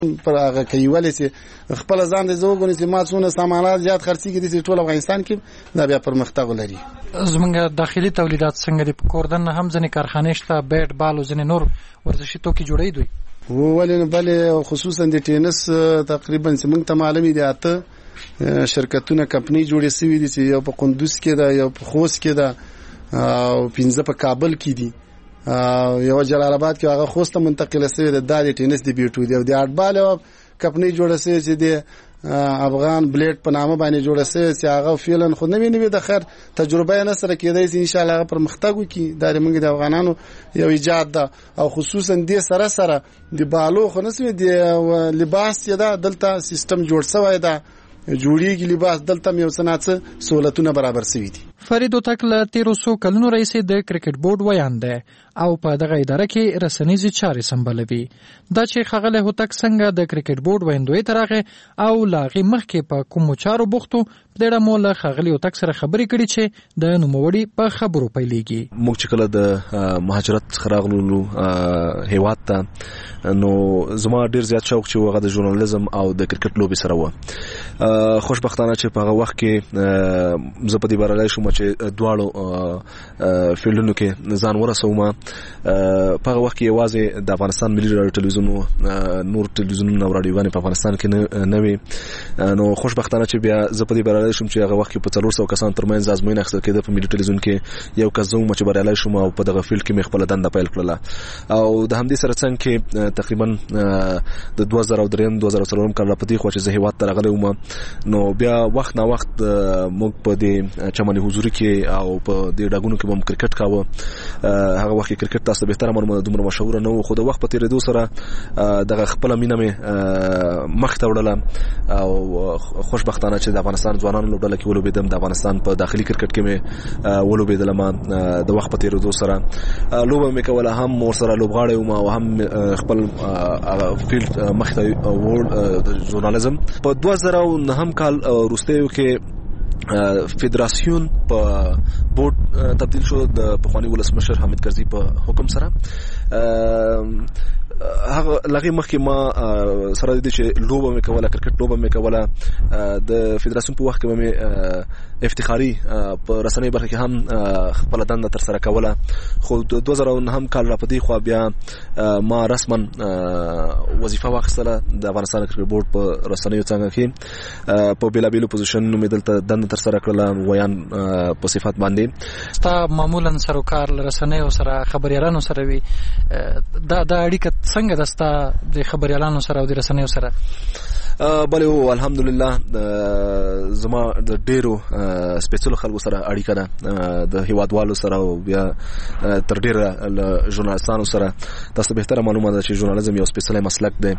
پر هغه کوي ولې چې خپل ځان د زوګونی چې ما څونه سامانات زیات خرڅي کې د ټول افغانستان کې دا بیا پرمختګ لري. زمونږ داخلي تولیدات څنګه دي؟ په کوردن هم ځنې کارخانې شته، بیټ بال او ځنې نور ورزشي توکي جوړوي دوی. ولې بلې خصوصا د ټینس تقریبا چې موږ ته معلومې دي 8 شرکتونه کمپنۍ جوړې شوي دي چې یو په قندوز کې ده، یو په خوست کې ده او 15 په کابل کې دي، یو جلال آباد کې هغه خوست منتقله شوی ده. د ټینس دی بیټو دی او د اټبال کمپنۍ جوړه شوی چې د افغان بلیډ په نامه باندې جوړه شوی چې هغه فعلا خو نوې د خیر تجربه نه سره کېدای چې ان شاء الله پرمختګ وکړي. دا موږ د افغانانو یو ایجاد ده او خصوصا د سره د بالو خو نسوي د لباس چې دا دلته سیستم جوړ شوی ده، جوړیږي لباس دلته یو صنعت سہولتونه برابر شوي دي. فرید هوتک له 1300 کلونو رئیس د کرکټ بورډ ویان دی او په دغه اداره کې رسنیزي چارې سمبالوي. دا چې ښاغلی هوتک څنګه د کرکټ بورډ ویندوی ته راغی او له هغې مخکې په کومو چارو بوختو، په دې اړه مو له ښاغلي هوتک سره خبرې کړي چې د نوموړي په خبرو پیلېږي. موږ چې کله د مهاجرت څخه راغلو هېواد ته، نو زما ډېر زیات شوق چې هغه د ژورنالیزم او د کرکټ لوبې سره و. خوشبختانه چې په هغه وخت کې زه په دې بریالی شوم چې دواړو فیلډونو کې ځان ورسوم. په هغه وخت کې یوازې د افغانستان ملي راډیو ټلویزیون نور ټلویزیونونه او راډیوګانې په افغانستان کې نه وي. نو خوشبختانه چې بیا زه په دې بریالی شوم چې هغه وخت کې په 400 کسانو ترمنځ ازموینه اخیستل کېده په ملي ټلویزیون کې. یو کس زه وم چې بریالی شوم او په دغه فیلډ کې مې خپله دنده پیل کړله. او د همدې سره څنګ کې تقریبا د 2003-2004 کال په دې خوا چې زه هېواد ته راغلی وم، نو بیا وخت نا وخت موږ په دې چمن حضوري کې او په دې ډاګونو کې هم کرکټ کاوه. هغه وخت کې کرکټ تاسو بهتره معلومه دومره مشهور نه و، خو د وخت په تیریدو سره دغه خپل مینه مې مخ ته وړله او خوشبختانه چې د افغانستان ځوانانو لوبډله کې ولوبېدم. د افغانستان په داخلي کرکټ کې مې ولوبېدلم. د وخت په تیریدو سره لوبه مې کوله، هم ورسره لوبغاړی وم او هم خپل فیلډ مخ ته وړ د ژورنالیزم. په 2009 کال وروستیو کې فدراسیون په بورډ تبدیل شو د پخوانی ولسمشر حامد کرزي په حکم سره. هغه لغې مخکې ما سره د چې لوبه مې کوله، کرکټ لوبه مې کوله. د فدراسیون په وخت کې مې افتخاري په رسنۍ برخه کې هم خپل دنده تر سره کوله. خو د 2009 کال را پدې خو بیا ما رسما وظیفه واخیستله د افغانستان کرکټ بورډ په رسنیو څنګه کې په بیلابیلو پوزیشنونو مې دلته دنده تر سره کړله ویان په صفات باندې. ستا معمولا سروکار له رسنیو سره خبريالانو سره وي، دا اړیکه څنګه ده ستا د خبريالانو سره او د رسنیو سره؟ بله هو الحمدلله زما د ډیرو سپیڅلو خلکو سره اړیکه ده، د هیوادوالو سره او بیا تر ډیره له ژورنالستانو سره. تاسو بهتره معلومه ده چې ژورنالیزم یو سپیڅلی مسلک دی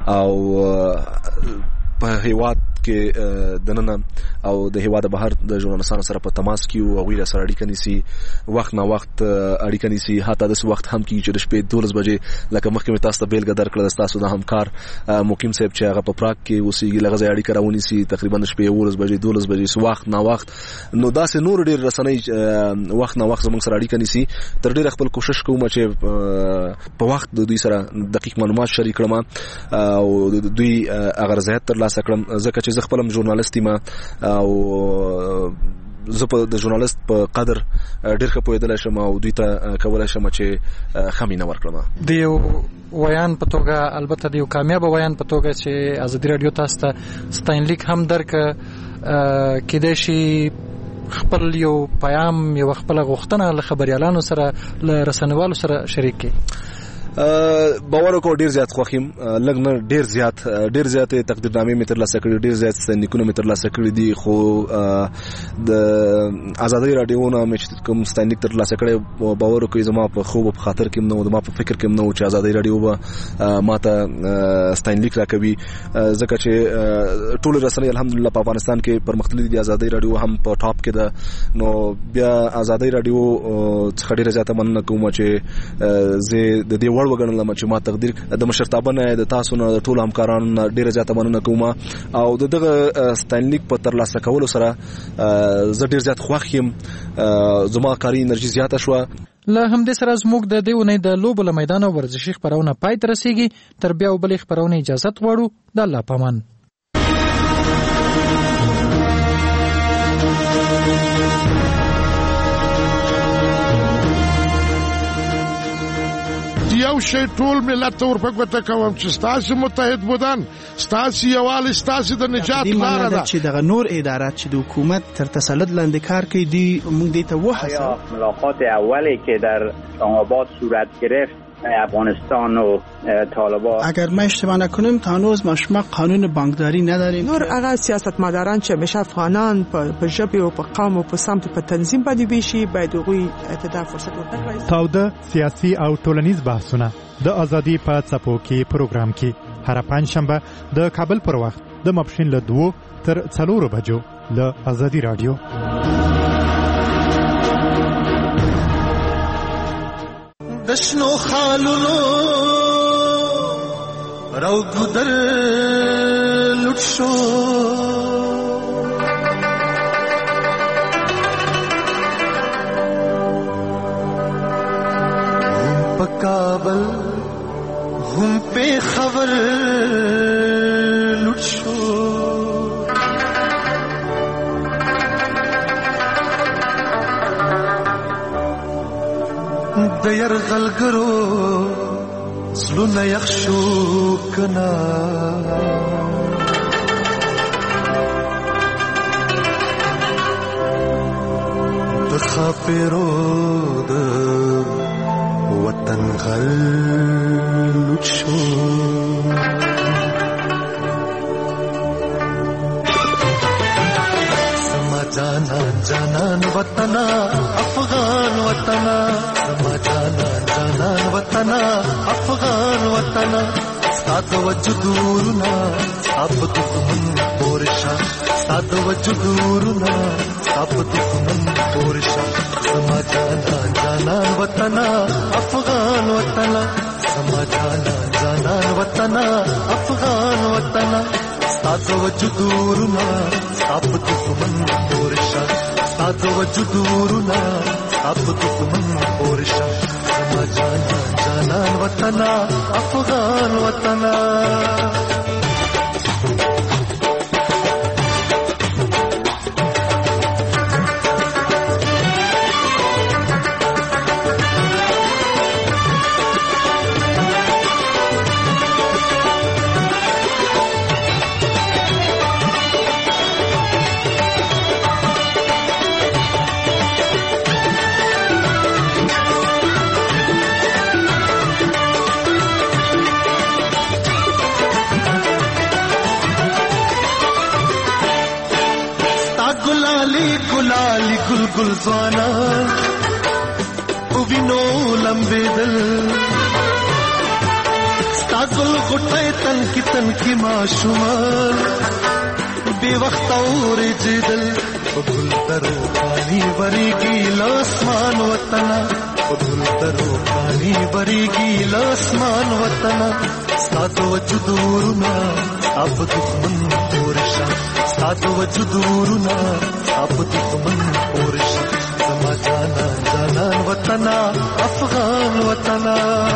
او په هیواد کې دننه او د هیواد بهر د ژورنالستانو سره په تماس کې او هغوی سره اړیکه نیسي، وخت نه وخت اړیکه نیسي. حتی داسې وخت هم کېږي چې د شپې 12 بجې لکه مخکې مې تاسو ته بیلګه درکړه ستاسو د همکار مقیم صاحب چې هغه په پراګ کې اوسېږي، له هغه ځایه اړیکه راونیسي تقریبا د شپې 11 بجې 12 بجې وخت نه وخت. نو داسې نور ډېر رسنۍ وخت نه وخت زموږ سره اړیکه نیسي. تر ډېره خپل کوشش کوم چې په وخت د دوی سره دقیق معلومات شریک کړم او دوی هغه رضایت ترلاسه کړم، ځکه چې زه خپل ژورنالیست یم او زه په د ژورنالیست په قدر ډېر ښه پوهېدلی شم او دوی ته کولی شم چې ښه مینه ورکړم. د یو ویان په توګه، البته د یو کامیابه ویان په توګه چې ازادي راډیو تاسو ته ستاینلیک هم درکړه، کېدای شي خپل یو پیام، یو خپله غوښتنه له خبریالانو سره، له رسنیوالو سره شریک کړي. باور وکړو ډیر زیات خوښیم، لږ نه ډیر زیات تقدیرنامې مې ترلاسه کړي، ډیر زیات ستاینلیکونه مې ترلاسه کړي دي. خو د ازادي راډیو نه مې کوم ستاینلیک ترلاسه کړی باور وکړئ زما په خوب او په خاطر کې نه و، زما په فکر کې نه و چې ازادي راډیو به ماته ستاینلیک راکوي، ځکه چې ټول رسنۍ الحمدلله په افغانستان کې پرمختللي دي. ازادي راډیو هم په ټاپ کې ده. نو بیا ازادي راډیو څخه ډیره زیاته مننه کوم چې زه د دې وړ وګڼلم چې ما تقدیر د مشرتابه نه، د تاسو نه، د ټولو همکارانو نه ډیره زیاته مننه کوم او د دغه ستاینلیک په ترلاسه کولو سره زه ډیر زیات خوښ یم، زما کاري انرژي زیاته شوه. له همدې سره زموږ د دې اونۍ د لوبو له میدان او ورزشي خبرونه پای ته رسیږي. تر بیا بلې خبرونه اجازه غواړو. د الله پامان. یو شی ټول ملت ته ورپګوته کوم چې ستاسو متحد بودن، ستاسو یووالی، ستاسو د نجات لاره ده. چې دغه نور ادارات چې د حکومت تر تسلط لاندې کار کوي دی موږ دې ته وحسه. ملاقات اولی که در اسلام‌آباد صورت گرفت افغانستان و طالبان، اگر ما اشتباه نکنیم تا هنوز ما شما قانون بانکداری نداریم. نور هغه سیاستمداران چې همیشه افغانان په ژبه او په قوم او په سمت په تنظیم باندې بشي باید هغوی ته فرصت ورکړي. تاوده سیاسي او ټولنیز بحثونه د ازادي په څپو کې پروګرام کې هر پنځشنبه د کابل پر وخت د ماپښین له 2 تر 4 بجو له ازادي رادیو. دشنو خالونو رو گدر لٹ شو ہم پا کابل ہم پہ خبر لٹ شو د یرغلګرو زلونه یخ شو کنا د خاپیرو د وطن غل لوټ شو سما جانان وطنا افغان وطنا سما جانان وطنا افغان وطنا سات وجدورنا اب دشمن پورشا سات وجدورنا اب دشمن پورشا سما جانان وطنا افغان وطنا سما جانان وطنا افغان وطنا سات وجدورنا اب دشمن پورشا سات وجدورنا اب دشمن پورشا سما جانان وطنا افغان وطنا गुलाली गुलगुल ज़वाना उविनो लंबे दिल स्तागुल गुटे तन की माशुमान बेवक्त और जिदल गुल तरो पानी बरी की लासमान वतना गुल तरो पानी बरी की लासमान वतना स्तादो वजुदूरना अब दुश्मन पोरशा स्तादो वजुदूरना अब दुश्मन पोरशा समा जानन वतना अफगान वतना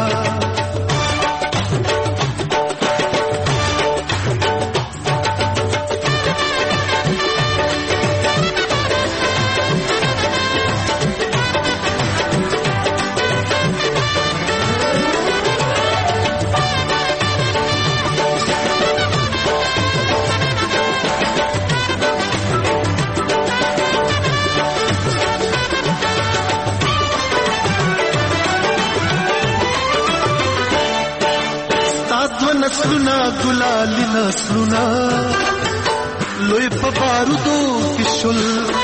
नस्लुना गुलाली नस्लुना लोई पबारुदो किशुल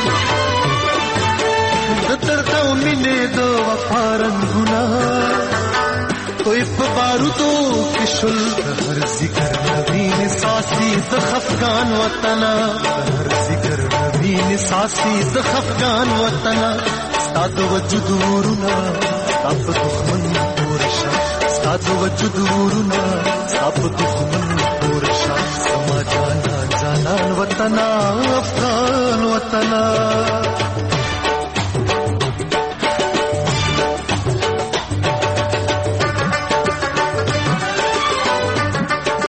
दतरता मिने दो वफारंगुना लोई पबारुदो किशुल हर जिगर नवीन सासी दखफगान वतना हर जिगर नवीन सासी दखफगान वतना सादो वजुदूरना अब दुश्मन पोरशा सादो वजुदूरना अब दुश्मन पोरशा समा जानन वतना अफगान वतना